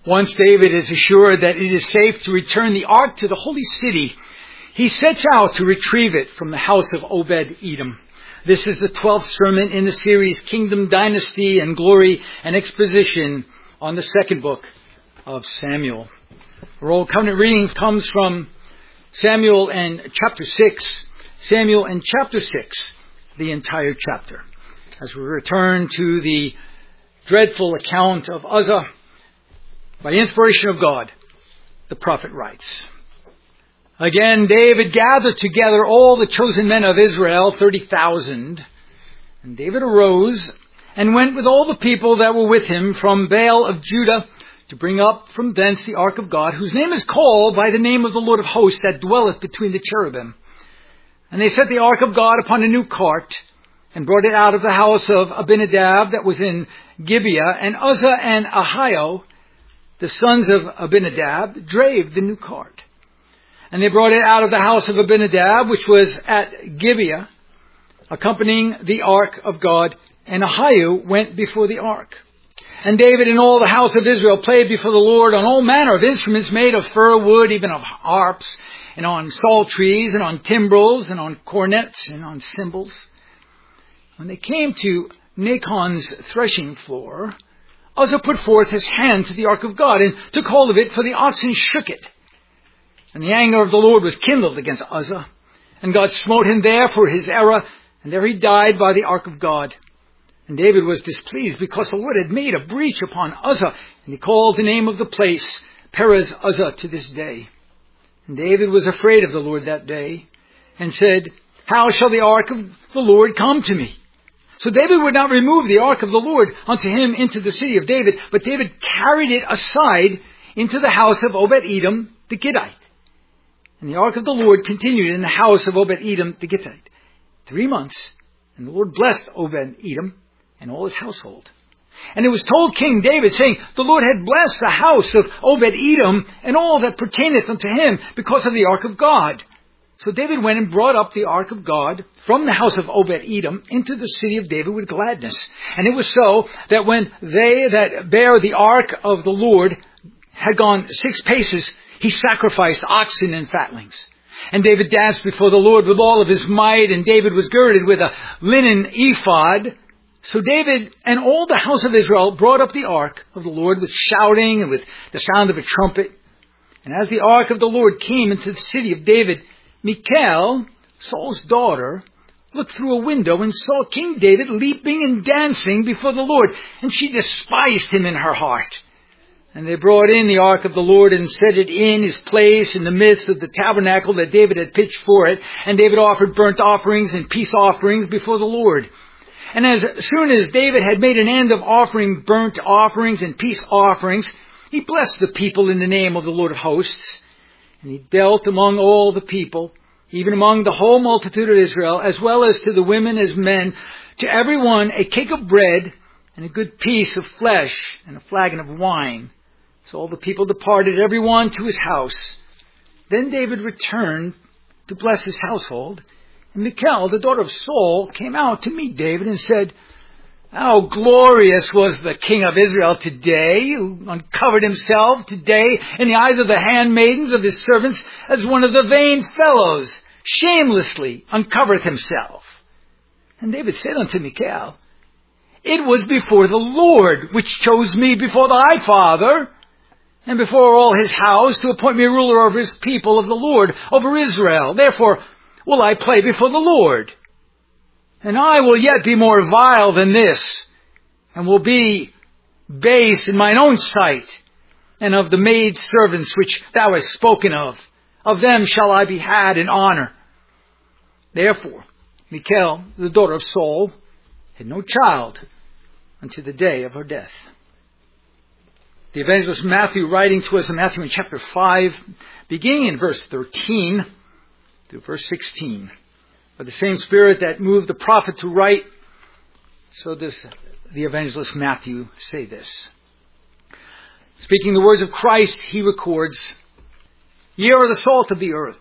Once David is assured that it is safe to return the ark to the holy city, he sets out to retrieve it from the house of Obed-Edom. This is the 12th sermon in the series Kingdom, Dynasty, and Glory and Exposition on the second book of Samuel. Our Old Covenant reading comes from Samuel and chapter 6. Samuel and chapter 6, the entire chapter. As we return to the dreadful account of Uzzah, by inspiration of God, the prophet writes, "Again, David gathered together all the chosen men of Israel, 30,000. And David arose and went with all the people that were with him from Baal of Judah to bring up from thence the ark of God, whose name is called by the name of the Lord of hosts that dwelleth between the cherubim. And they set the ark of God upon a new cart and brought it out of the house of Abinadab that was in Gibeah. And Uzzah and Ahio, the sons of Abinadab, drave the new cart. And they brought it out of the house of Abinadab, which was at Gibeah, accompanying the ark of God, and Ahio went before the ark. And David and all the house of Israel played before the Lord on all manner of instruments made of fir wood, even of harps, and on psalteries, and on timbrels, and on cornets, and on cymbals. When they came to Nachon's threshing floor, Uzzah put forth his hand to the ark of God, and took hold of it, for the oxen shook it. And the anger of the Lord was kindled against Uzzah, and God smote him there for his error, and there he died by the ark of God. And David was displeased, because the Lord had made a breach upon Uzzah, and he called the name of the place Perez Uzzah to this day. And David was afraid of the Lord that day, and said, How shall the ark of the Lord come to me? So David would not remove the ark of the Lord unto him into the city of David, but David carried it aside into the house of Obed-Edom the Gittite. And the ark of the Lord continued in the house of Obed-Edom the Gittite 3 months. And the Lord blessed Obed-Edom and all his household. And it was told King David, saying, The Lord had blessed the house of Obed-Edom and all that pertaineth unto him because of the ark of God. So David went and brought up the ark of God from the house of Obed-Edom into the city of David with gladness. And it was so that when they that bare the ark of the Lord had gone 6 paces, he sacrificed oxen and fatlings. And David danced before the Lord with all of his might, and David was girded with a linen ephod. So David and all the house of Israel brought up the ark of the Lord with shouting and with the sound of a trumpet. And as the ark of the Lord came into the city of David, Michal, Saul's daughter, looked through a window and saw King David leaping and dancing before the Lord, and she despised him in her heart. And they brought in the ark of the Lord and set it in his place in the midst of the tabernacle that David had pitched for it. And David offered burnt offerings and peace offerings before the Lord. And as soon as David had made an end of offering burnt offerings and peace offerings, he blessed the people in the name of the Lord of hosts. And he dealt among all the people, even among the whole multitude of Israel, as well as to the women as men, to every one a cake of bread and a good piece of flesh and a flagon of wine. So all the people departed, every one to his house. Then David returned to bless his household. And Michal, the daughter of Saul, came out to meet David and said, How glorious was the king of Israel today, who uncovered himself today in the eyes of the handmaidens of his servants, as one of the vain fellows shamelessly uncovereth himself. And David said unto Michal, It was before the Lord which chose me before thy father, and before all his house, to appoint me ruler over his people of the Lord, over Israel. Therefore will I play before the Lord. And I will yet be more vile than this, and will be base in mine own sight, and of the maid servants which thou hast spoken of them shall I be had in honor. Therefore Michal, the daughter of Saul, had no child unto the day of her death." The evangelist Matthew, writing to us in Matthew in chapter 5, beginning in verse 13 through verse 16. By the same Spirit that moved the prophet to write, so does the evangelist Matthew say this. Speaking the words of Christ, he records, "Ye are the salt of the earth.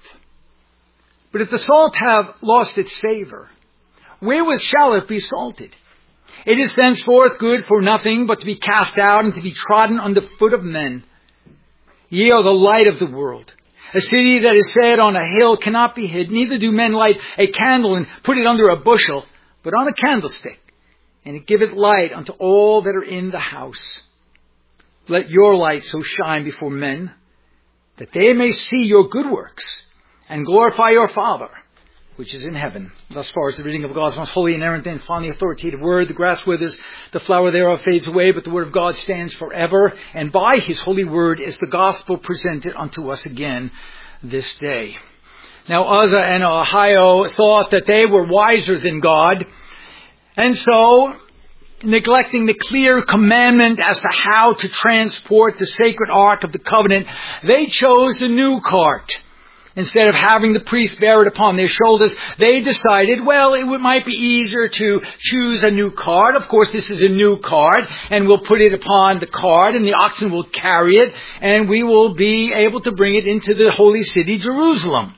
But if the salt have lost its savor, wherewith shall it be salted? It is thenceforth good for nothing but to be cast out and to be trodden under foot of men. Ye are the light of the world. A city that is set on a hill cannot be hid. Neither do men light a candle and put it under a bushel, but on a candlestick, and it giveth light unto all that are in the house. Let your light so shine before men, that they may see your good works, and glorify your Father, which is in heaven. Thus far as the reading of God's most holy, inerrant, and finally authoritative word. The grass withers, the flower thereof fades away, but the word of God stands forever. And by his holy word is the gospel presented unto us again this day. Now Uzzah and Ahio thought that they were wiser than God, and so, neglecting the clear commandment as to how to transport the sacred ark of the covenant, they chose a new cart. Instead of having the priests bear it upon their shoulders, they decided, well, it might be easier to choose a new cart. Of course, this is a new cart, and we'll put it upon the cart, and the oxen will carry it, and we will be able to bring it into the holy city, Jerusalem.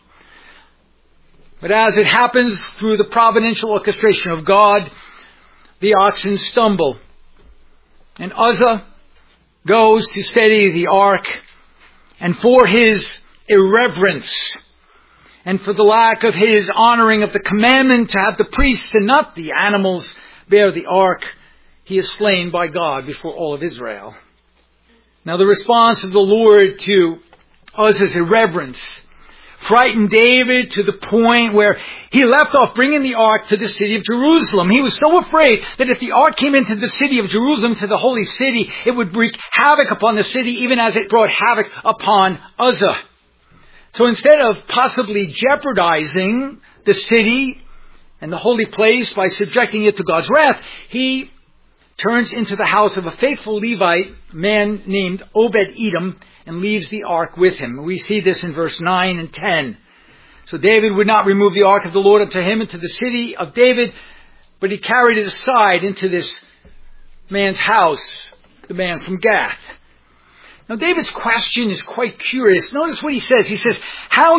But as it happens through the providential orchestration of God, the oxen stumble. And Uzzah goes to steady the ark, and for his irreverence and for the lack of his honoring of the commandment to have the priests and not the animals bear the ark, he is slain by God before all of Israel. Now the response of the Lord to Uzzah's irreverence frightened David to the point where he left off bringing the ark to the city of Jerusalem. He was so afraid that if the ark came into the city of Jerusalem, to the holy city, it would wreak havoc upon the city, even as it brought havoc upon Uzzah. So instead of possibly jeopardizing the city and the holy place by subjecting it to God's wrath, he turns into the house of a faithful Levite, man named Obed-Edom, and leaves the ark with him. We see this in verse 9 and 10. So David would not remove the ark of the Lord unto him into the city of David, but he carried it aside into this man's house, the man from Gath. Now David's question is quite curious. Notice what he says. He says, how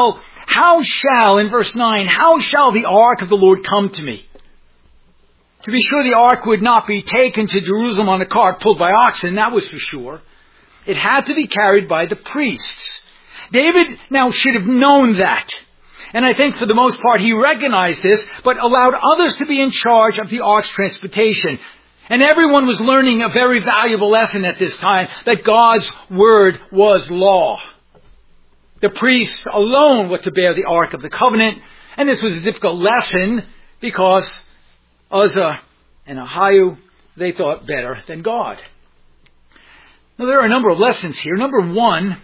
shall, in verse 9, how shall the ark of the Lord come to me? To be sure, the ark would not be taken to Jerusalem on a cart pulled by oxen, that was for sure. It had to be carried by the priests. David now should have known that. And I think for the most part he recognized this, but allowed others to be in charge of the ark's transportation. And everyone was learning a very valuable lesson at this time, that God's word was law. The priests alone were to bear the ark of the covenant, and this was a difficult lesson because Uzzah and Ahio, they thought better than God. Now there are a number of lessons here. Number one,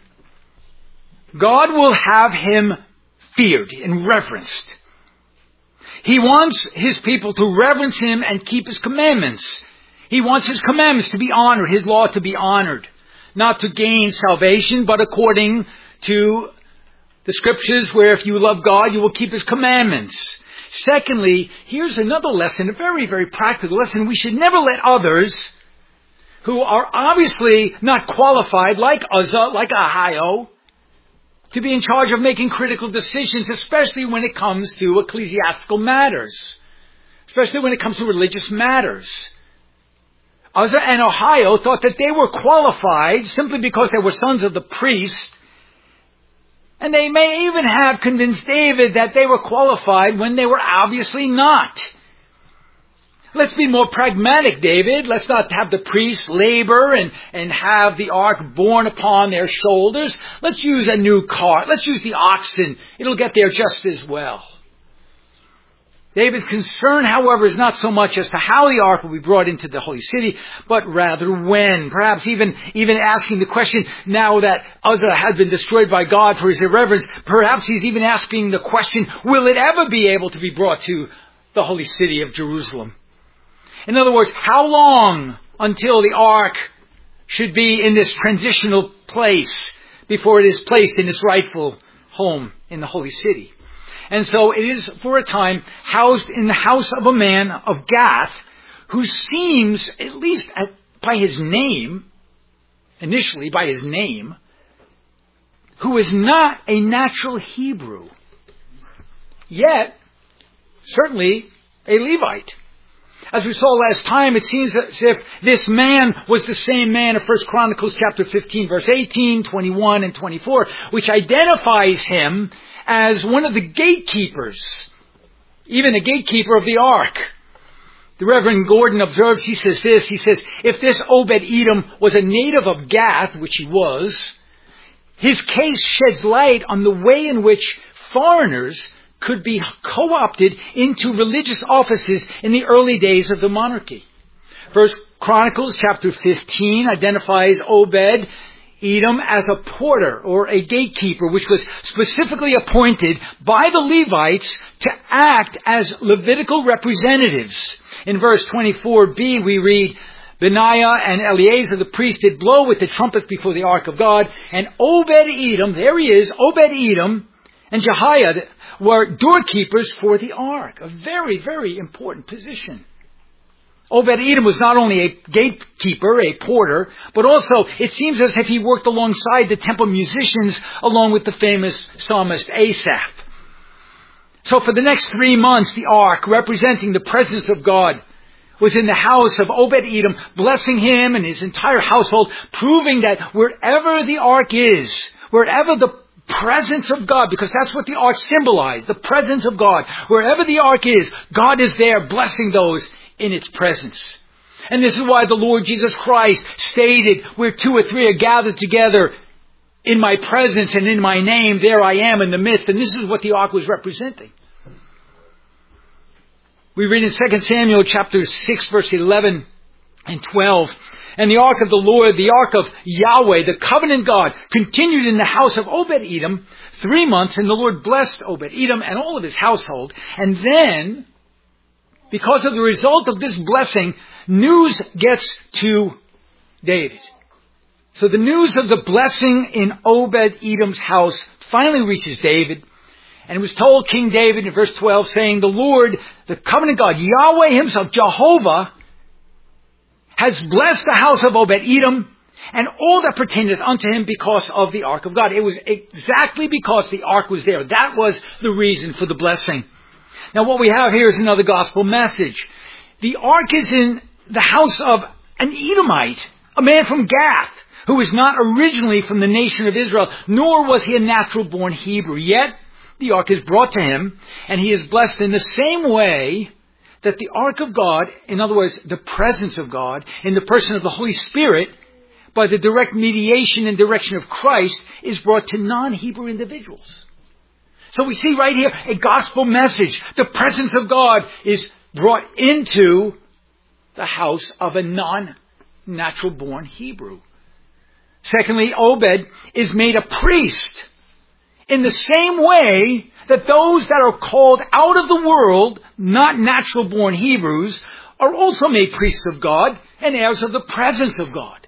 God will have him feared and reverenced. He wants his people to reverence him and keep his commandments. He wants his commandments to be honored, his law to be honored. Not to gain salvation, but according to the scriptures where if you love God, you will keep his commandments. Secondly, here's another lesson, a very, very practical lesson. We should never let others who are obviously not qualified, like Uzzah, like Ahio, to be in charge of making critical decisions, especially when it comes to ecclesiastical matters, especially when it comes to religious matters. Uzzah and Ahio thought that they were qualified simply because they were sons of the priest, and they may even have convinced David that they were qualified when they were obviously not. Let's be more pragmatic, David. Let's not have the priests labor and have the ark borne upon their shoulders. Let's use a new cart. Let's use the oxen. It'll get there just as well. David's concern, however, is not so much as to how the ark will be brought into the holy city, but rather when. Perhaps even asking the question, now that Uzzah had been destroyed by God for his irreverence, perhaps he's even asking the question, will it ever be able to be brought to the holy city of Jerusalem? In other words, how long until the ark should be in this transitional place before it is placed in its rightful home in the holy city? And so it is for a time housed in the house of a man of Gath who seems, at least by his name, initially by his name, who is not a natural Hebrew, yet certainly a Levite. As we saw last time, it seems as if this man was the same man of 1 Chronicles chapter 15, verse 18, 21, and 24, which identifies him as one of the gatekeepers, even a gatekeeper of the ark. The Reverend Gordon observes, he says, if this Obed-Edom was a native of Gath, which he was, his case sheds light on the way in which foreigners could be co-opted into religious offices in the early days of the monarchy. 1 Chronicles chapter 15 identifies Obed-Edom as a porter or a gatekeeper, which was specifically appointed by the Levites to act as Levitical representatives. In verse 24b we read, Benaiah and Eleazar the priest did blow with the trumpet before the ark of God, and Obed-Edom, there he is, Obed-Edom, and Jehiah were doorkeepers for the ark. A very, very important position. Obed-Edom was not only a gatekeeper, a porter, but also it seems as if he worked alongside the temple musicians along with the famous psalmist Asaph. So for the next 3 months, the ark, representing the presence of God, was in the house of Obed-Edom, blessing him and his entire household, proving that wherever the ark is, wherever the presence of God, because that's what the ark symbolized, the presence of God. Wherever the ark is, God is there blessing those in its presence. And this is why the Lord Jesus Christ stated, where 2 or 3 are gathered together in my presence and in my name, there I am in the midst. And this is what the ark was representing. We read in 2 Samuel chapter 6, verse 11 and 12, and the ark of the Lord, the ark of Yahweh, the covenant God, continued in the house of Obed-Edom 3 months, and the Lord blessed Obed-Edom and all of his household. And then, because of the result of this blessing, news gets to David. So the news of the blessing in Obed-Edom's house finally reaches David. And it was told King David in verse 12, saying, the Lord, the covenant God, Yahweh himself, Jehovah, has blessed the house of Obed-Edom and all that pertaineth unto him because of the ark of God. It was exactly because the ark was there. That was the reason for the blessing. Now what we have here is another gospel message. The ark is in the house of an Edomite, a man from Gath, who was not originally from the nation of Israel, nor was he a natural-born Hebrew. Yet the ark is brought to him, and he is blessed in the same way that the ark of God, in other words, the presence of God, in the person of the Holy Spirit, by the direct mediation and direction of Christ, is brought to non-Hebrew individuals. So we see right here a gospel message. The presence of God is brought into the house of a non-natural born Hebrew. Secondly, Obed is made a priest in the same way that those that are called out of the world, not natural-born Hebrews, are also made priests of God and heirs of the presence of God.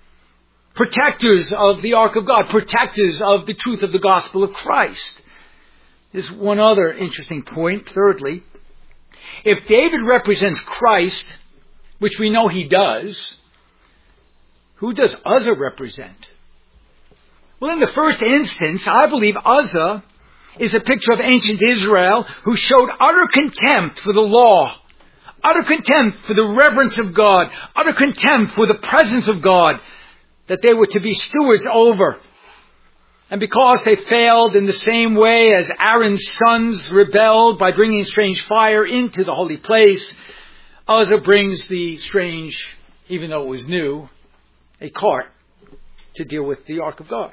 Protectors of the ark of God, protectors of the truth of the gospel of Christ. There's one other interesting point. Thirdly, if David represents Christ, which we know he does, who does Uzzah represent? Well, in the first instance, I believe Uzzah is a picture of ancient Israel who showed utter contempt for the law, utter contempt for the reverence of God, utter contempt for the presence of God that they were to be stewards over. And because they failed in the same way as Aaron's sons rebelled by bringing strange fire into the holy place, Uzzah brings the strange, even though it was new, a cart to deal with the ark of God.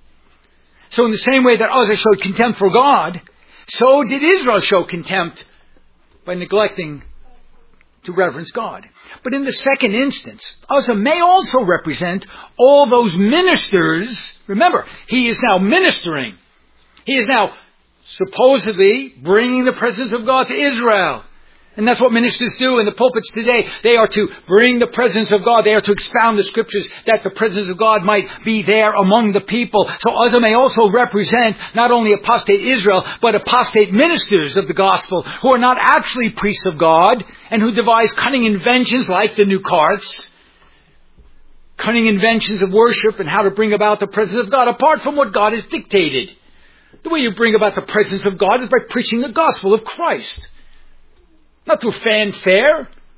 So in the same way that Uzzah showed contempt for God, so did Israel show contempt by neglecting to reverence God. But in the second instance, Uzzah may also represent all those ministers. Remember, he is now ministering. He is now supposedly bringing the presence of God to Israel. And that's what ministers do in the pulpits today. They are to bring the presence of God. They are to expound the scriptures that the presence of God might be there among the people. So Uzzah may also represent not only apostate Israel, but apostate ministers of the gospel who are not actually priests of God and who devise cunning inventions like the new carts, cunning inventions of worship and how to bring about the presence of God apart from what God has dictated. The way you bring about the presence of God is by preaching the gospel of Christ. Not through fanfare,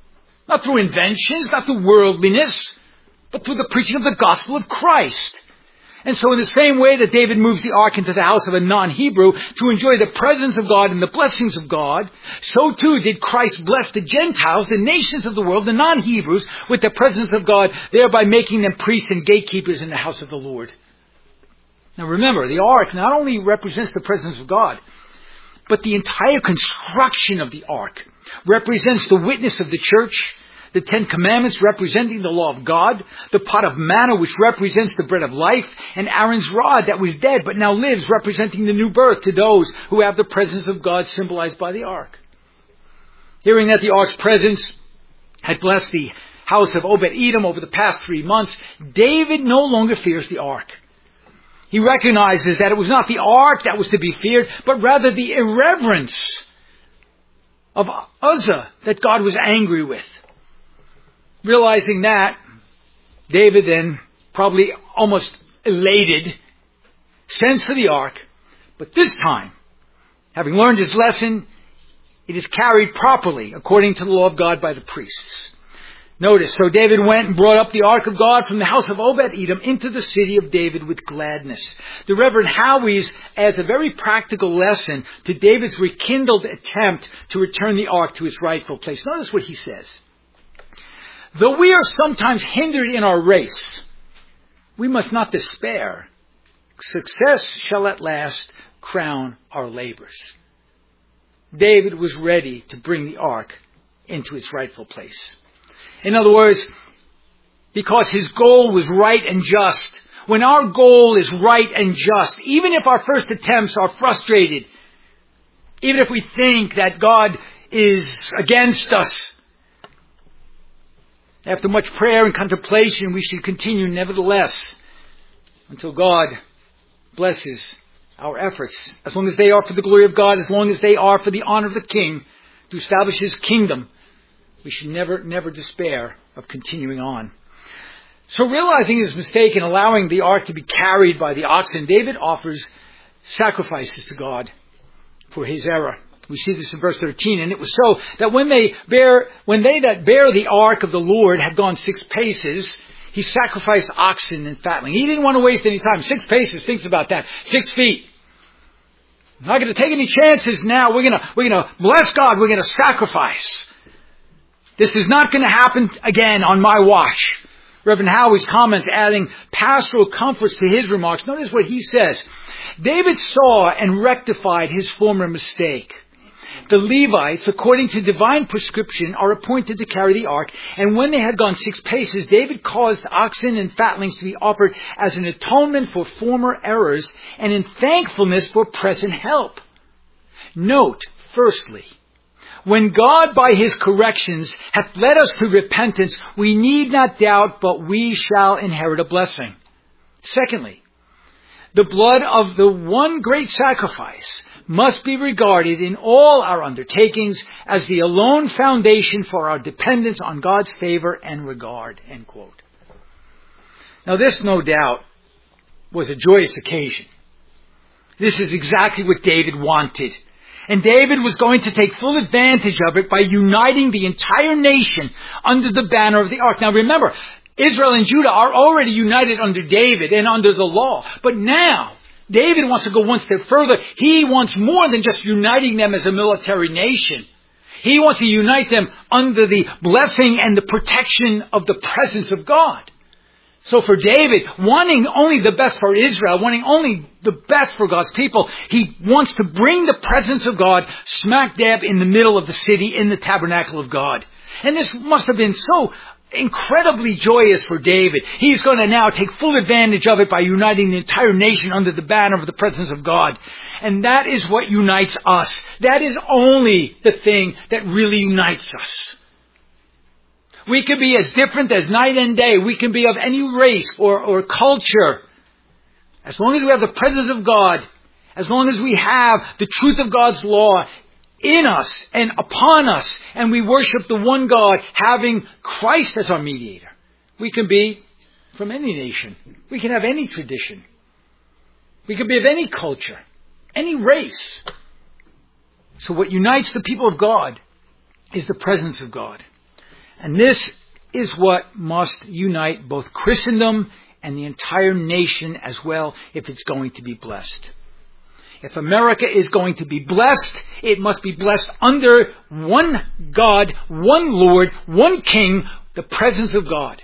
Not through inventions, not through worldliness, but through the preaching of the gospel of Christ. And so in the same way that David moves the ark into the house of a non-Hebrew to enjoy the presence of God and the blessings of God, so too did Christ bless the Gentiles, the nations of the world, the non-Hebrews, with the presence of God, thereby making them priests and gatekeepers in the house of the Lord. Now remember, the ark not only represents the presence of God, but the entire construction of the ark represents the witness of the church, the Ten Commandments representing the law of God, the pot of manna which represents the bread of life, and Aaron's rod that was dead but now lives representing the new birth to those who have the presence of God symbolized by the ark. Hearing that the ark's presence had blessed the house of Obed-Edom over the past 3 months, David no longer fears the ark. He recognizes that it was not the ark that was to be feared, but rather the irreverence of Uzzah that God was angry with. Realizing that, David then, probably almost elated, sends for the ark, but this time, having learned his lesson, it is carried properly according to the law of God by the priests. Notice, so David went and brought up the ark of God from the house of Obed-Edom into the city of David with gladness. The Reverend Howes adds a very practical lesson to David's rekindled attempt to return the ark to its rightful place. Notice what he says. Though we are sometimes hindered in our race, we must not despair. Success shall at last crown our labors. David was ready to bring the ark into its rightful place. In other words, because his goal was right and just. When our goal is right and just, even if our first attempts are frustrated, even if we think that God is against us, after much prayer and contemplation, we should continue nevertheless until God blesses our efforts. As long as they are for the glory of God, as long as they are for the honor of the King, to establish His kingdom, we should never despair of continuing on. So realizing his mistake in allowing the ark to be carried by the oxen, David offers sacrifices to God for his error. We see this in verse 13. And it was so that when they that bear the ark of the Lord had gone 6 paces, he sacrificed oxen and fatling. He didn't want to waste any time. 6 paces, think about that. 6 feet. I'm not going to take any chances now. We're going to bless God. We're going to sacrifice. This is not going to happen again on my watch. Reverend Howes comments, adding pastoral comforts to his remarks. Notice what he says. David saw and rectified his former mistake. The Levites, according to divine prescription, are appointed to carry the ark, and when they had gone 6 paces, David caused oxen and fatlings to be offered as an atonement for former errors and in thankfulness for present help. Note, firstly, when God by His corrections hath led us to repentance, we need not doubt, but we shall inherit a blessing. Secondly, the blood of the one great sacrifice must be regarded in all our undertakings as the alone foundation for our dependence on God's favor and regard. End quote. Now this, no doubt, was a joyous occasion. This is exactly what David wanted. And David was going to take full advantage of it by uniting the entire nation under the banner of the ark. Now remember, Israel and Judah are already united under David and under the law. But now, David wants to go one step further. He wants more than just uniting them as a military nation. He wants to unite them under the blessing and the protection of the presence of God. So for David, wanting only the best for Israel, wanting only the best for God's people, he wants to bring the presence of God smack dab in the middle of the city in the tabernacle of God. And this must have been so incredibly joyous for David. He's going to now take full advantage of it by uniting the entire nation under the banner of the presence of God. And that is what unites us. That is only the thing that really unites us. We can be as different as night and day. We can be of any race or culture. As long as we have the presence of God, as long as we have the truth of God's law in us and upon us, and we worship the one God, having Christ as our mediator, we can be from any nation. We can have any tradition. We can be of any culture, any race. So what unites the people of God is the presence of God. And this is what must unite both Christendom and the entire nation as well if it's going to be blessed. If America is going to be blessed, it must be blessed under one God, one Lord, one King, the presence of God.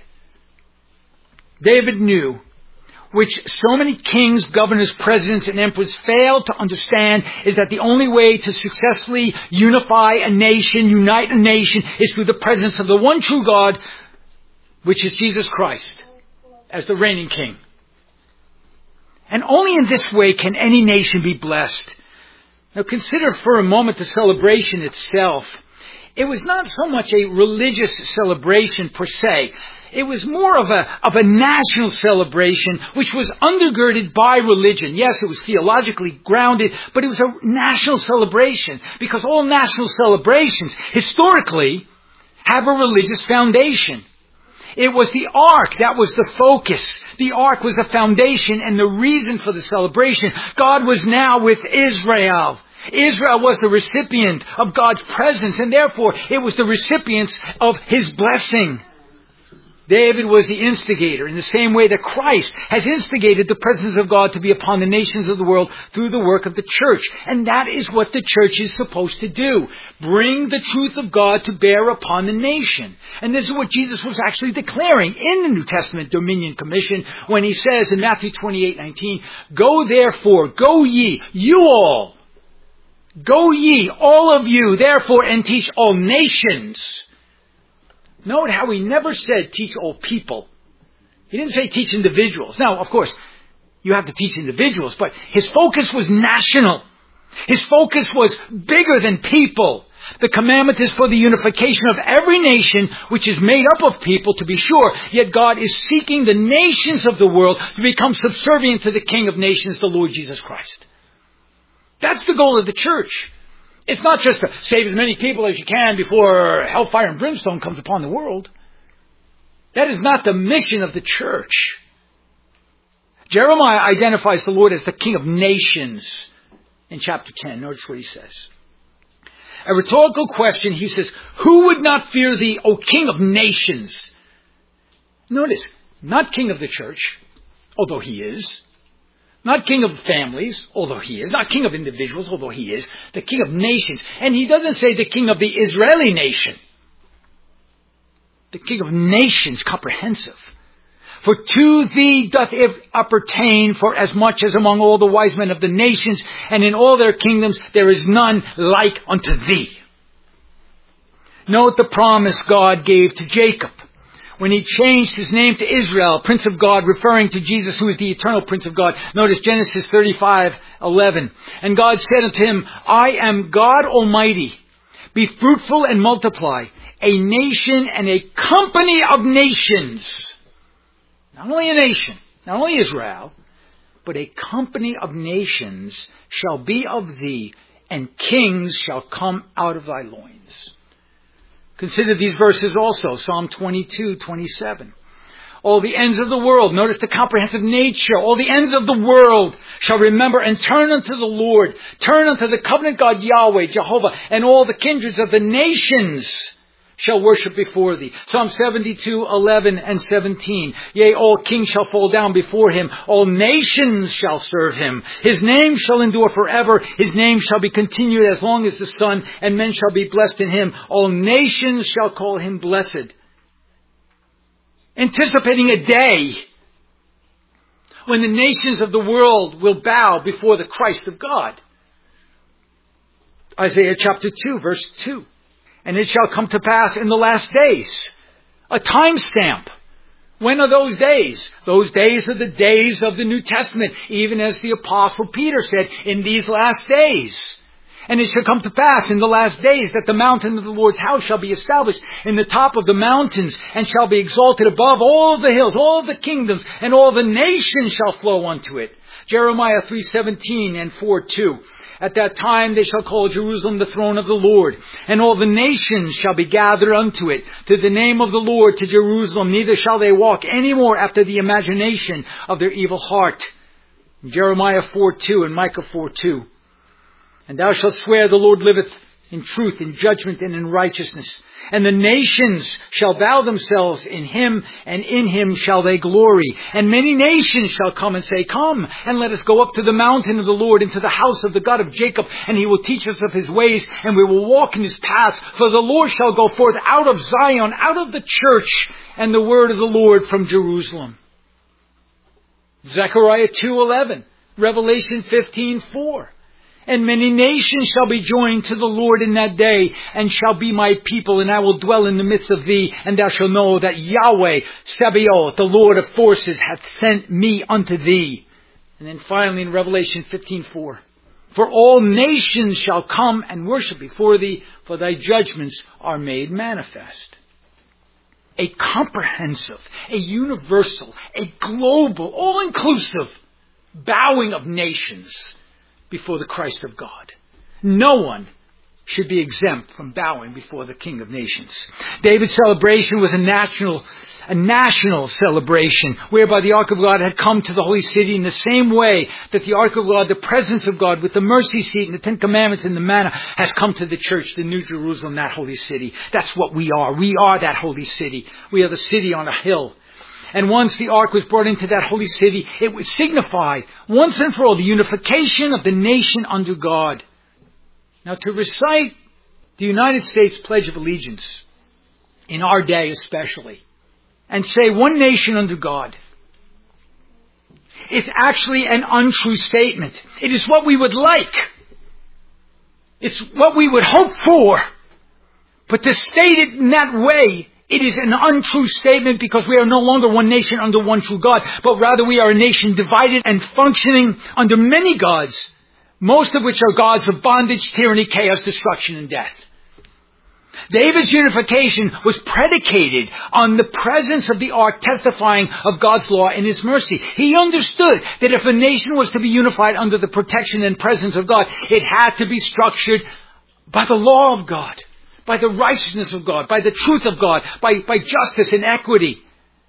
David knew, which so many kings, governors, presidents, and emperors fail to understand, is that the only way to successfully unite a nation, is through the presence of the one true God, which is Jesus Christ, as the reigning King. And only in this way can any nation be blessed. Now consider for a moment the celebration itself. It was not so much a religious celebration per se. It was more of a national celebration which was undergirded by religion. Yes, it was theologically grounded, but it was a national celebration because all national celebrations historically have a religious foundation. It was the ark that was the focus. The ark was the foundation and the reason for the celebration. God was now with Israel. Israel was the recipient of God's presence, and therefore it was the recipients of His blessing. David was the instigator in the same way that Christ has instigated the presence of God to be upon the nations of the world through the work of the church. And that is what the church is supposed to do. Bring the truth of God to bear upon the nation. And this is what Jesus was actually declaring in the New Testament Dominion Commission when He says in Matthew 28:19, "Go therefore, go ye, you all. Go ye, all of you, therefore, and teach all nations." Note how He never said teach all people. He didn't say teach individuals. Now, of course, you have to teach individuals, but His focus was national. His focus was bigger than people. The commandment is for the unification of every nation, which is made up of people, to be sure. Yet God is seeking the nations of the world to become subservient to the King of nations, the Lord Jesus Christ. That's the goal of the church. It's not just to save as many people as you can before hellfire and brimstone comes upon the world. That is not the mission of the church. Jeremiah identifies the Lord as the King of nations in chapter 10. Notice what he says. A rhetorical question, he says, "Who would not fear thee, O King of nations?" Notice, not King of the church, although He is. Not king of families, although He is. Not king of individuals, although He is. The King of nations. And He doesn't say the King of the Israeli nation. The King of nations, comprehensive. "For to thee doth it appertain, for as much as among all the wise men of the nations, and in all their kingdoms, there is none like unto thee." Note the promise God gave to Jacob when he changed his name to Israel, Prince of God, referring to Jesus, who is the eternal Prince of God. Notice Genesis 35:11. "And God said unto him, I am God Almighty. Be fruitful and multiply, a nation and a company of nations." Not only a nation, not only Israel, but a company of nations shall be of thee, and kings shall come out of thy loins. Consider these verses also, Psalm 22:27. "All the ends of the world," notice the comprehensive nature, "all the ends of the world shall remember and turn unto the Lord, turn unto the covenant God Yahweh, Jehovah, and all the kindreds of the nations shall worship before thee." Psalm 72:11 and 17. "Yea, all kings shall fall down before Him. All nations shall serve Him. His name shall endure forever. His name shall be continued as long as the sun, and men shall be blessed in Him. All nations shall call Him blessed." Anticipating a day when the nations of the world will bow before the Christ of God. Isaiah chapter 2, verse 2. "And it shall come to pass in the last days." A time stamp. When are those days? Those days are the days of the New Testament, even as the Apostle Peter said, "In these last days." "And it shall come to pass in the last days that the mountain of the Lord's house shall be established in the top of the mountains, and shall be exalted above all the hills, all the kingdoms, and all the nations shall flow unto it." Jeremiah 3:17 and 4:2. "At that time they shall call Jerusalem the throne of the Lord, and all the nations shall be gathered unto it, to the name of the Lord, to Jerusalem. Neither shall they walk any more after the imagination of their evil heart." Jeremiah 4:2 and Micah 4:2. "And thou shalt swear, the Lord liveth, in truth, in judgment, and in righteousness. And the nations shall bow themselves in him, and in him shall they glory. And many nations shall come and say, Come, and let us go up to the mountain of the Lord, into the house of the God of Jacob, and he will teach us of his ways, and we will walk in his paths. For the Lord shall go forth out of Zion, out of the church, and the word of the Lord from Jerusalem. Zechariah 2:11, Revelation 15:4. And many nations shall be joined to the Lord in that day, and shall be my people, and I will dwell in the midst of thee, and thou shalt know that Yahweh, Sabaoth, the Lord of forces, hath sent me unto thee. And then finally in Revelation 15:4, For all nations shall come and worship before thee, for thy judgments are made manifest. A comprehensive, a universal, a global, all-inclusive bowing of nations before the Christ of God. No one should be exempt from bowing before the King of Nations. David's celebration was a national celebration, whereby the Ark of God had come to the Holy City in the same way that the Ark of God, the presence of God, with the mercy seat and the Ten Commandments and the manna, has come to the church, the New Jerusalem, that holy city. That's what we are. We are that holy city. We are the city on a hill. And once the ark was brought into that holy city, it would signify once and for all the unification of the nation under God. Now, to recite the United States Pledge of Allegiance, in our day especially, and say one nation under God, it's actually an untrue statement. It is what we would like. It's what we would hope for. But to state it in that way, it is an untrue statement, because we are no longer one nation under one true God, but rather we are a nation divided and functioning under many gods, most of which are gods of bondage, tyranny, chaos, destruction, and death. David's unification was predicated on the presence of the ark, testifying of God's law and his mercy. He understood that if a nation was to be unified under the protection and presence of God, it had to be structured by the law of God, by the righteousness of God, by the truth of God, by justice and equity.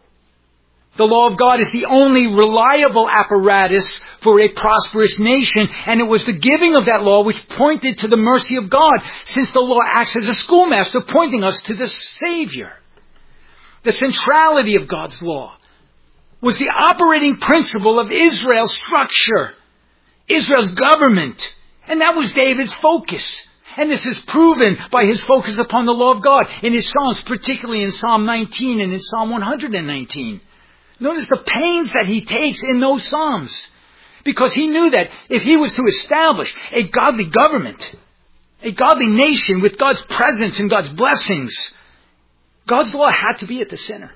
The law of God is the only reliable apparatus for a prosperous nation, and it was the giving of that law which pointed to the mercy of God, since the law acts as a schoolmaster pointing us to the Savior. The centrality of God's law was the operating principle of Israel's structure, Israel's government, and that was David's focus. And this is proven by his focus upon the law of God in his Psalms, particularly in Psalm 19 and in Psalm 119. Notice the pains that he takes in those Psalms, because he knew that if he was to establish a godly government, a godly nation with God's presence and God's blessings, God's law had to be at the center.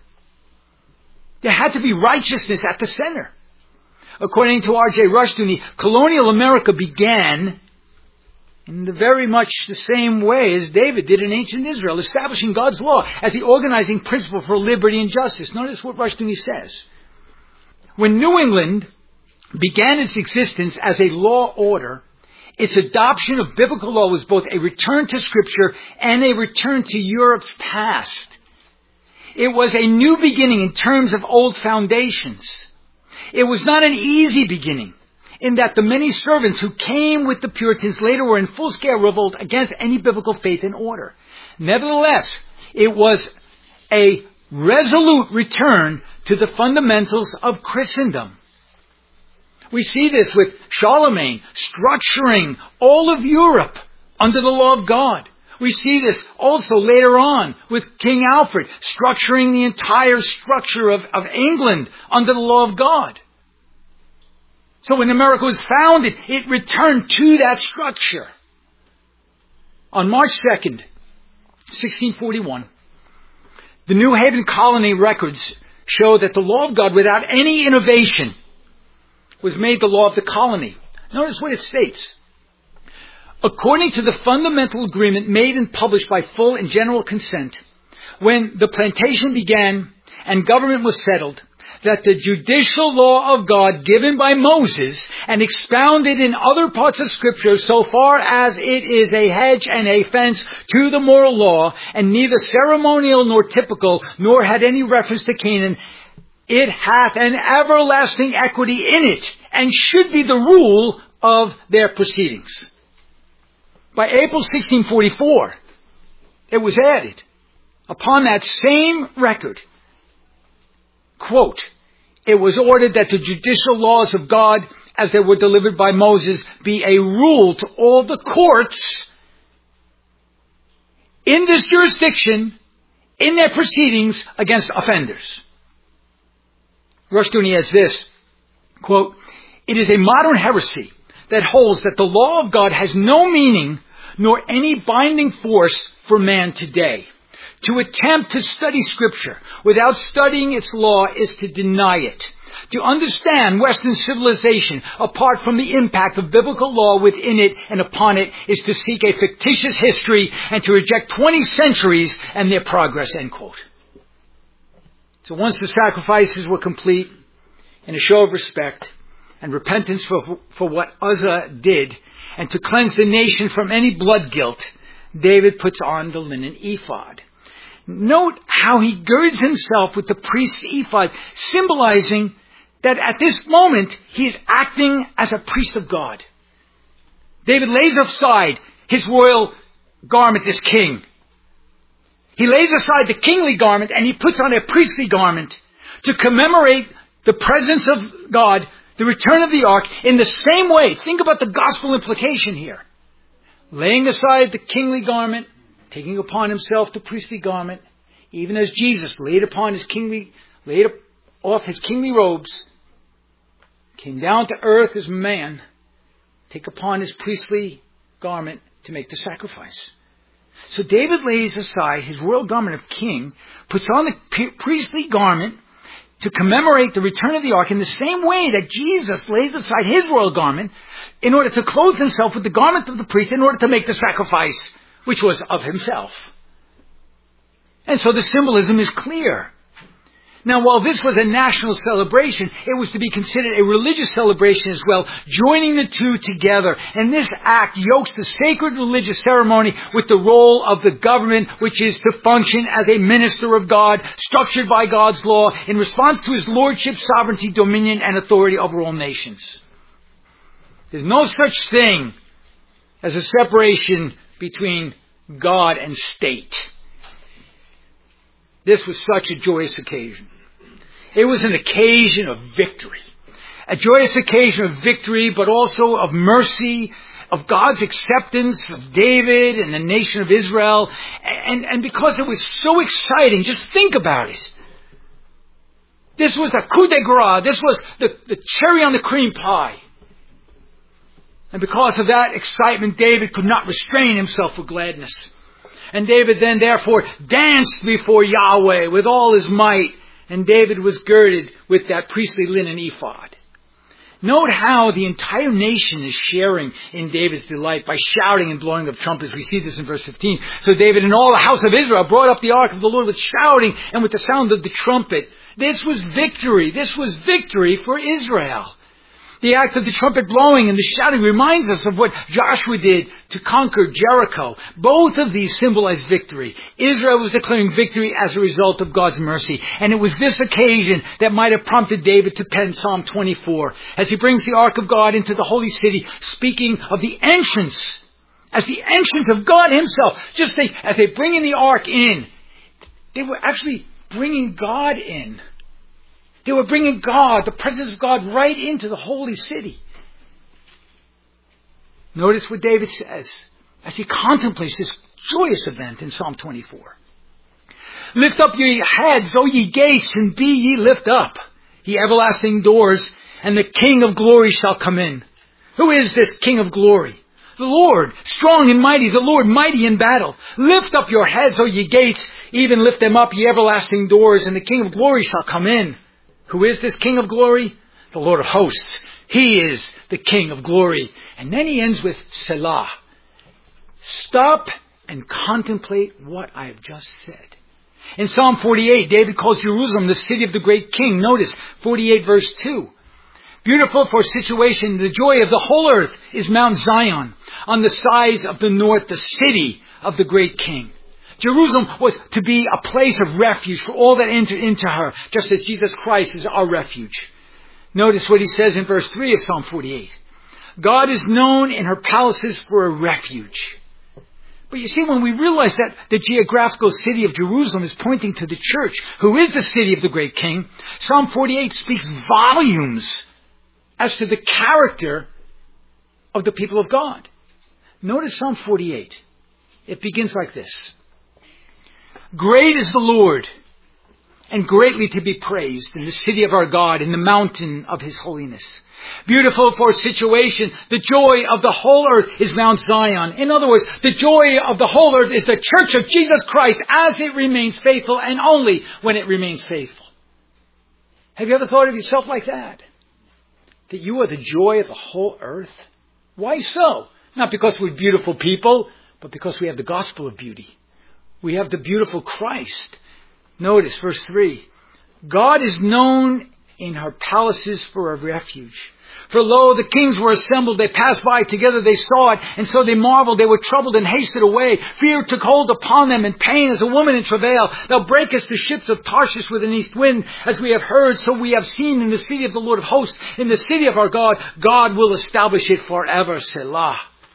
There had to be righteousness at the center. According to R.J. Rushdoony, colonial America began in very much the same way as David did in ancient Israel, establishing God's law as the organizing principle for liberty and justice. Notice what Rushdoony says. When New England began its existence as a law order, its adoption of biblical law was both a return to Scripture and a return to Europe's past. It was a new beginning in terms of old foundations. It was not an easy beginning, in that the many servants who came with the Puritans later were in full-scale revolt against any biblical faith and order. Nevertheless, it was a resolute return to the fundamentals of Christendom. We see this with Charlemagne structuring all of Europe under the law of God. We see this also later on with King Alfred structuring the entire structure of England under the law of God. So when America was founded, it returned to that structure. On March 2nd, 1641, the New Haven Colony records show that the law of God, without any innovation, was made the law of the colony. Notice what it states. According to the fundamental agreement made and published by full and general consent, when the plantation began and government was settled, that the judicial law of God given by Moses and expounded in other parts of Scripture, so far as it is a hedge and a fence to the moral law, and neither ceremonial nor typical, nor had any reference to Canaan, it hath an everlasting equity in it, and should be the rule of their proceedings. By April 1644, it was added upon that same record, quote, "It was ordered that the judicial laws of God, as they were delivered by Moses, be a rule to all the courts in this jurisdiction in their proceedings against offenders." Rushdoony adds this, quote, "It is a modern heresy that holds that the law of God has no meaning nor any binding force for man today. To attempt to study Scripture without studying its law is to deny it. To understand Western civilization apart from the impact of biblical law within it and upon it is to seek a fictitious history and to reject 20 centuries and their progress," end quote. So once the sacrifices were complete, in a show of respect and repentance for what Uzzah did, and to cleanse the nation from any blood guilt, David puts on the linen ephod. Note how he girds himself with the priest's ephod, symbolizing that at this moment he is acting as a priest of God. David lays aside his royal garment as king. He lays aside the kingly garment and he puts on a priestly garment to commemorate the presence of God, the return of the ark, in the same way. Think about the gospel implication here. Laying aside the kingly garment, taking upon himself the priestly garment, even as Jesus laid off his kingly robes, came down to earth as man, take upon his priestly garment to make the sacrifice. So David lays aside his royal garment of king, puts on the priestly garment to commemorate the return of the ark in the same way that Jesus lays aside his royal garment in order to clothe himself with the garment of the priest in order to make the sacrifice, which was of himself. And so the symbolism is clear. Now, while this was a national celebration, it was to be considered a religious celebration as well, joining the two together. And this act yokes the sacred religious ceremony with the role of the government, which is to function as a minister of God, structured by God's law, in response to his lordship, sovereignty, dominion, and authority over all nations. There's no such thing as a separation between God and state. This was such a joyous occasion. It was an occasion of victory. A joyous occasion of victory, but also of mercy, of God's acceptance of David and the nation of Israel. And because it was so exciting, just think about it. This was the coup de grace. This was the cherry on the cream pie. And because of that excitement, David could not restrain himself with gladness. And David then therefore danced before Yahweh with all his might. And David was girded with that priestly linen ephod. Note how the entire nation is sharing in David's delight by shouting and blowing of trumpets. We see this in verse 15. So David and all the house of Israel brought up the ark of the Lord with shouting and with the sound of the trumpet. This was victory. This was victory for Israel. The act of the trumpet blowing and the shouting reminds us of what Joshua did to conquer Jericho. Both of these symbolize victory. Israel was declaring victory as a result of God's mercy. And it was this occasion that might have prompted David to pen Psalm 24. As he brings the ark of God into the holy city, speaking of the entrance, as the entrance of God himself. Just think, as they bring in the ark in, they were actually bringing God in. They were bringing God, the presence of God, right into the holy city. Notice what David says as he contemplates this joyous event in Psalm 24. Lift up your heads, O ye gates, and be ye lift up, ye everlasting doors, and the King of glory shall come in. Who is this King of glory? The Lord, strong and mighty, the Lord mighty in battle. Lift up your heads, O ye gates, even lift them up, ye everlasting doors, and the King of glory shall come in. Who is this King of glory? The Lord of hosts. He is the King of glory. And then he ends with Selah. Stop and contemplate what I have just said. In Psalm 48, David calls Jerusalem the city of the great king. Notice 48 verse 2. Beautiful for situation, the joy of the whole earth is Mount Zion, on the sides of the north, the city of the great king. Jerusalem was to be a place of refuge for all that entered into her, just as Jesus Christ is our refuge. Notice what he says in verse 3 of Psalm 48. God is known in her palaces for a refuge. But you see, when we realize that the geographical city of Jerusalem is pointing to the church, who is the city of the great King, Psalm 48 speaks volumes as to the character of the people of God. Notice Psalm 48. It begins like this. Great is the Lord, and greatly to be praised in the city of our God, in the mountain of his holiness. Beautiful for its situation, the joy of the whole earth is Mount Zion. In other words, the joy of the whole earth is the church of Jesus Christ as it remains faithful, and only when it remains faithful. Have you ever thought of yourself like that? That you are the joy of the whole earth? Why so? Not because we're beautiful people, but because we have the gospel of beauty. We have the beautiful Christ. Notice verse 3. God is known in her palaces for a refuge. For lo, the kings were assembled. They passed by together. They saw it. And so they marveled. They were troubled and hasted away. Fear took hold upon them, and pain as a woman in travail. Thou breakest the ships of Tarshish with an east wind. As we have heard, so we have seen in the city of the Lord of hosts, in the city of our God. God will establish it forever. Selah.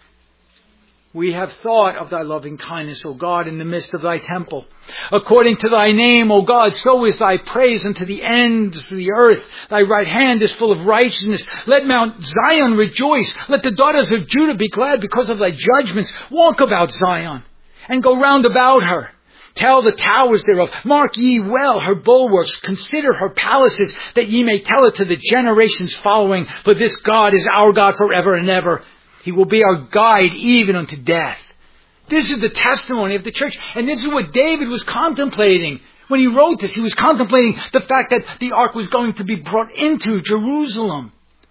We have thought of thy loving kindness, O God, in the midst of thy temple. According to thy name, O God, so is thy praise unto the ends of the earth. Thy right hand is full of righteousness. Let Mount Zion rejoice. Let the daughters of Judah be glad because of thy judgments. Walk about Zion and go round about her. Tell the towers thereof, mark ye well her bulwarks, consider her palaces, that ye may tell it to the generations following. For this God is our God forever and ever. He will be our guide even unto death. This is the testimony of the church. And this is what David was contemplating. When he wrote this, he was contemplating the fact that the ark was going to be brought into Jerusalem.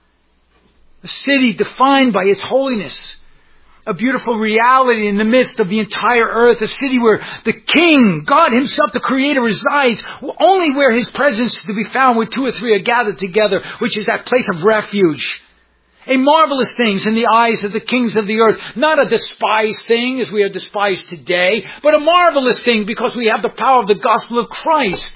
A city defined by its holiness. A beautiful reality in the midst of the entire earth. A city where the King, God himself, the Creator, resides. Only where his presence is to be found where two or three are gathered together, which is that place of refuge. A marvelous thing in the eyes of the kings of the earth. Not a despised thing as we are despised today, but a marvelous thing because we have the power of the gospel of Christ.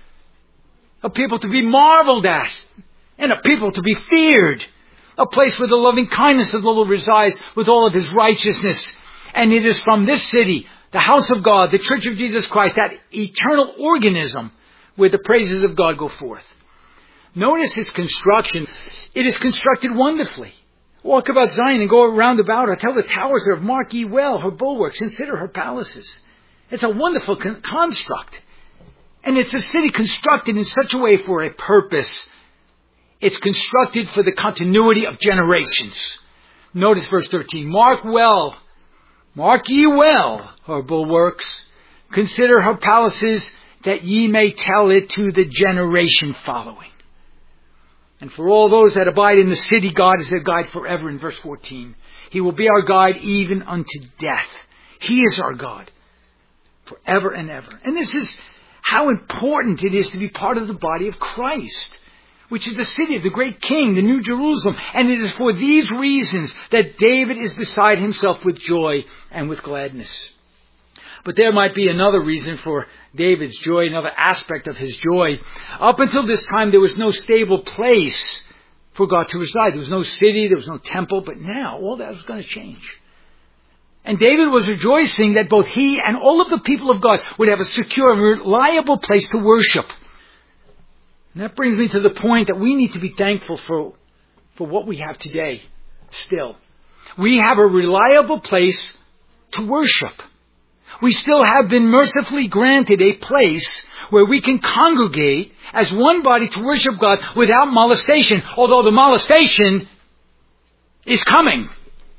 A people to be marveled at and a people to be feared. A place where the loving kindness of the Lord resides with all of his righteousness. And it is from this city, the house of God, the church of Jesus Christ, that eternal organism where the praises of God go forth. Notice its construction. It is constructed wonderfully. Walk about Zion and go round about her. Tell the towers thereof, mark ye well her bulwarks. Consider her palaces. It's a wonderful construct. And it's a city constructed in such a way for a purpose. It's constructed for the continuity of generations. Notice verse 13. Mark ye well her bulwarks. Consider her palaces, that ye may tell it to the generation following. And for all those that abide in the city, God is their guide forever in verse 14. He will be our guide even unto death. He is our God forever and ever. And this is how important it is to be part of the body of Christ, which is the city of the great King, the New Jerusalem. And it is for these reasons that David is beside himself with joy and with gladness. But there might be another reason for David's joy, another aspect of his joy. Up until this time, there was no stable place for God to reside. There was no city, there was no temple, but now all that was going to change. And David was rejoicing that both he and all of the people of God would have a secure and reliable place to worship. And that brings me to the point that we need to be thankful for what we have today still. We have a reliable place to worship. We still have been mercifully granted a place where we can congregate as one body to worship God without molestation, although the molestation is coming.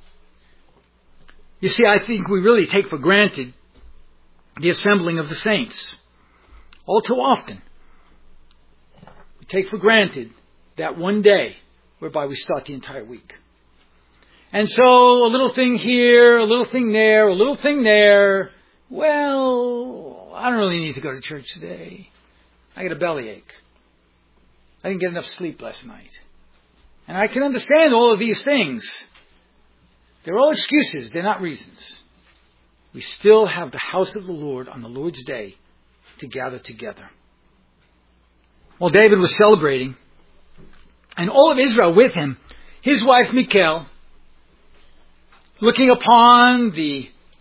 You see, I think we really take for granted the assembling of the saints. All too often. We take for granted that one day whereby we start the entire week. And so a little thing here, a little thing there, a little thing there. Well, I don't really need to go to church today. I got a bellyache. I didn't get enough sleep last night. And I can understand all of these things. They're all excuses. They're not reasons. We still have the house of the Lord on the Lord's day to gather together. While David was celebrating, and all of Israel with him, his wife Michal, looking upon the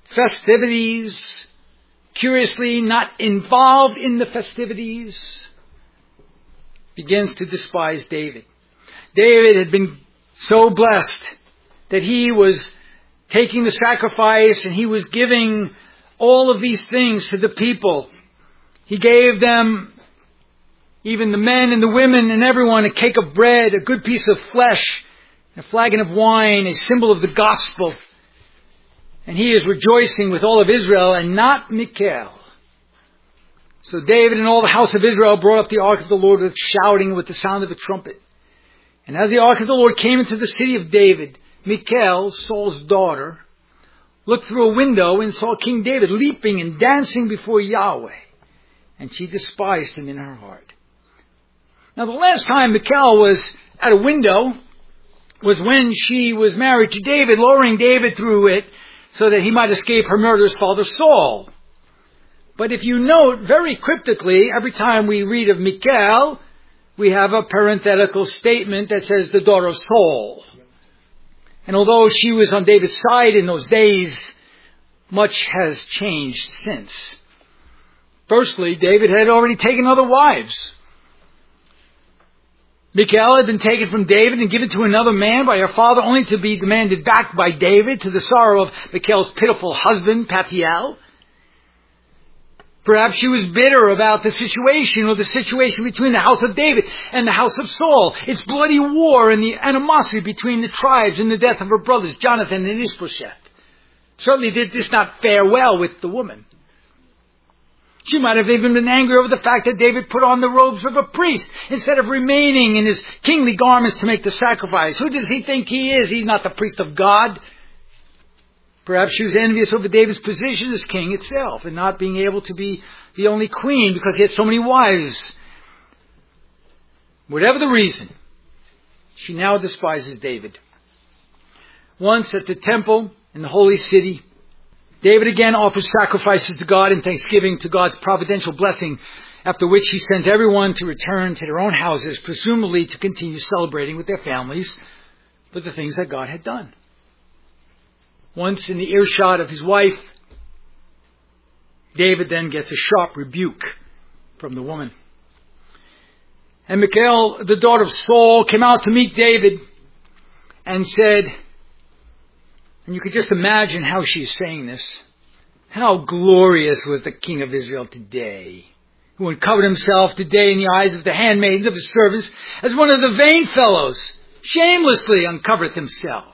festivities, curiously not involved in the festivities, begins to despise David. David had been so blessed that he was taking the sacrifice and he was giving all of these things to the people. He gave them, even the men and the women and everyone, a cake of bread, a good piece of flesh, a flagon of wine, a symbol of the gospel. And he is rejoicing with all of Israel and not Michal. So David and all the house of Israel brought up the ark of the Lord with shouting, with the sound of a trumpet. And as the ark of the Lord came into the city of David, Michal, Saul's daughter, looked through a window and saw King David leaping and dancing before Yahweh. And she despised him in her heart. Now the last time Michal was at a window was when she was married to David, lowering David through it so that he might escape her murderous father Saul. But if you note very cryptically, every time we read of Michal, we have a parenthetical statement that says the daughter of Saul. And although she was on David's side in those days, much has changed since. Firstly, David had already taken other wives. Michal had been taken from David and given to another man by her father, only to be demanded back by David, to the sorrow of Michal's pitiful husband, Pathiel. Perhaps she was bitter about the situation, or the situation between the house of David and the house of Saul. Its bloody war and the animosity between the tribes and the death of her brothers, Jonathan and Ishbosheth. Certainly did this not fare well with the woman. She might have even been angry over the fact that David put on the robes of a priest instead of remaining in his kingly garments to make the sacrifice. Who does he think he is? He's not the priest of God. Perhaps she was envious over David's position as king itself and not being able to be the only queen because he had so many wives. Whatever the reason, she now despises David. Once at the temple in the holy city, David again offers sacrifices to God in thanksgiving to God's providential blessing, after which he sends everyone to return to their own houses, presumably to continue celebrating with their families for the things that God had done. Once in the earshot of his wife, David then gets a sharp rebuke from the woman. And Michal, the daughter of Saul, came out to meet David and said, and you could just imagine how she's saying this, how glorious was the king of Israel today, who uncovered himself today in the eyes of the handmaidens of his servants as one of the vain fellows, shamelessly uncovereth himself.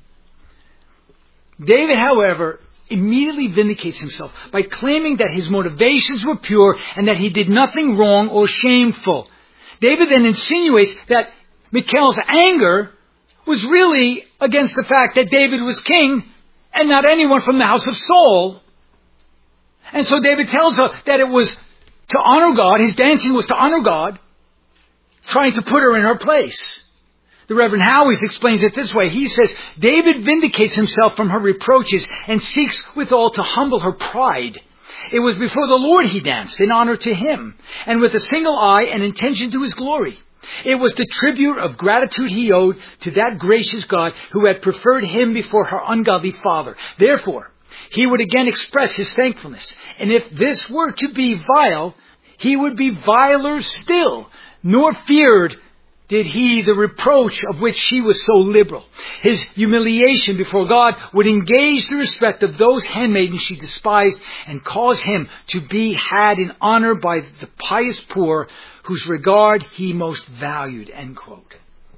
David, however, immediately vindicates himself by claiming that his motivations were pure and that he did nothing wrong or shameful. David then insinuates that Michal's anger was really against the fact that David was king and not anyone from the house of Saul. And so David tells her that it was to honor God, his dancing was to honor God, trying to put her in her place. The Reverend Howes explains it this way. He says, David vindicates himself from her reproaches and seeks withal to humble her pride. It was before the Lord he danced in honor to him, and with a single eye and intention to his glory. It was the tribute of gratitude he owed to that gracious God who had preferred him before her ungodly father. Therefore, he would again express his thankfulness. And if this were to be vile, he would be viler still, nor feared did he the reproach of which she was so liberal. His humiliation before God would engage the respect of those handmaidens she despised and cause him to be had in honor by the pious poor whose regard he most valued. End quote.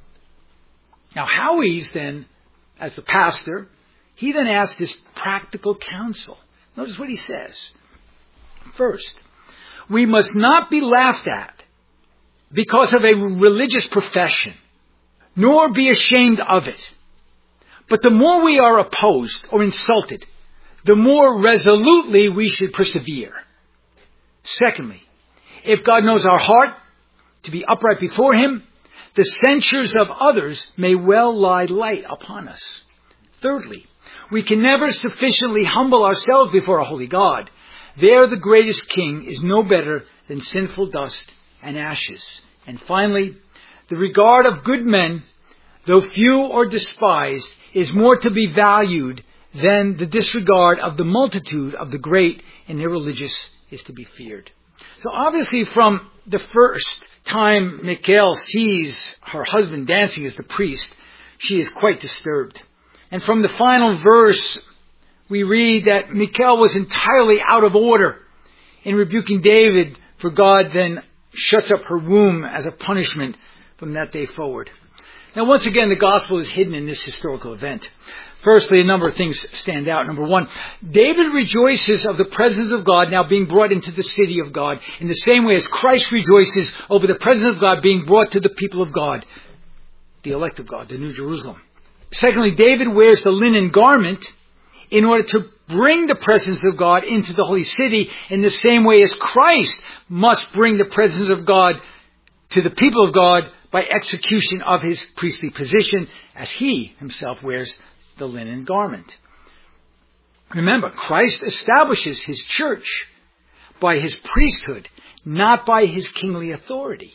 Now Howes then, as the pastor, he then asks this practical counsel. Notice what he says. First, we must not be laughed at because of a religious profession, nor be ashamed of it. But the more we are opposed or insulted, the more resolutely we should persevere. Secondly, if God knows our heart to be upright before him, the censures of others may well lie light upon us. Thirdly, we can never sufficiently humble ourselves before a holy God. There the greatest king is no better than sinful dust and ashes. And finally, the regard of good men, though few or despised, is more to be valued then the disregard of the multitude of the great and irreligious is to be feared. So obviously from the first time Michal sees her husband dancing as the priest, she is quite disturbed. And from the final verse, we read that Michal was entirely out of order in rebuking David, for God then shuts up her womb as a punishment from that day forward. Now, once again, the gospel is hidden in this historical event. Firstly, a number of things stand out. Number one, David rejoices of the presence of God now being brought into the city of God in the same way as Christ rejoices over the presence of God being brought to the people of God, the elect of God, the New Jerusalem. Secondly, David wears the linen garment in order to bring the presence of God into the holy city in the same way as Christ must bring the presence of God to the people of God by execution of his priestly position as he himself wears the linen garment. Remember, Christ establishes his church by his priesthood, not by his kingly authority.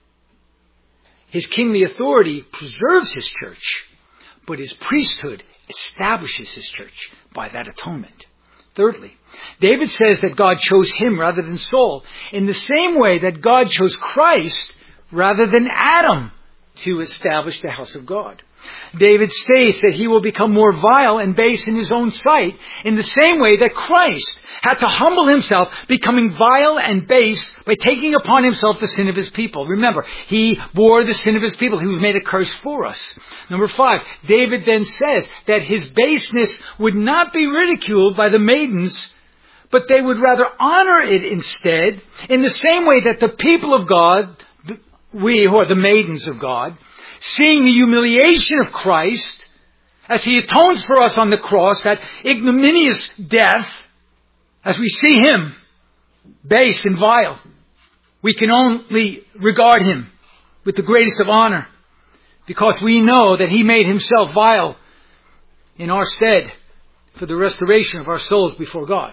His kingly authority preserves his church, but his priesthood establishes his church by that atonement. Thirdly, David says that God chose him rather than Saul, in the same way that God chose Christ rather than Adam to establish the house of God. David states that he will become more vile and base in his own sight in the same way that Christ had to humble himself, becoming vile and base by taking upon himself the sin of his people. Remember, he bore the sin of his people. He was made a curse for us. Number 5, David then says that his baseness would not be ridiculed by the maidens, but they would rather honor it instead, in the same way that the people of God, we who are the maidens of God, seeing the humiliation of Christ as he atones for us on the cross, that ignominious death, as we see him base and vile, we can only regard him with the greatest of honor, because we know that he made himself vile in our stead for the restoration of our souls before God.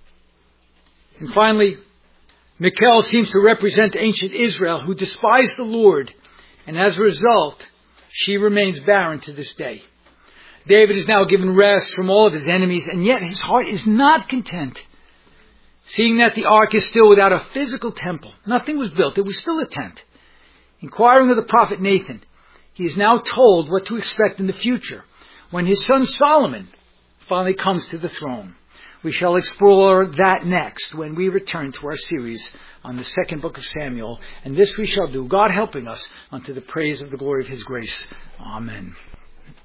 And finally, Michal seems to represent ancient Israel, who despised the Lord, and as a result, she remains barren to this day. David is now given rest from all of his enemies, and yet his heart is not content. Seeing that the ark is still without a physical temple, nothing was built, it was still a tent. Inquiring of the prophet Nathan, he is now told what to expect in the future, when his son Solomon finally comes to the throne. We shall explore that next when we return to our series on the second book of Samuel. And this we shall do, God helping us, unto the praise of the glory of his grace. Amen.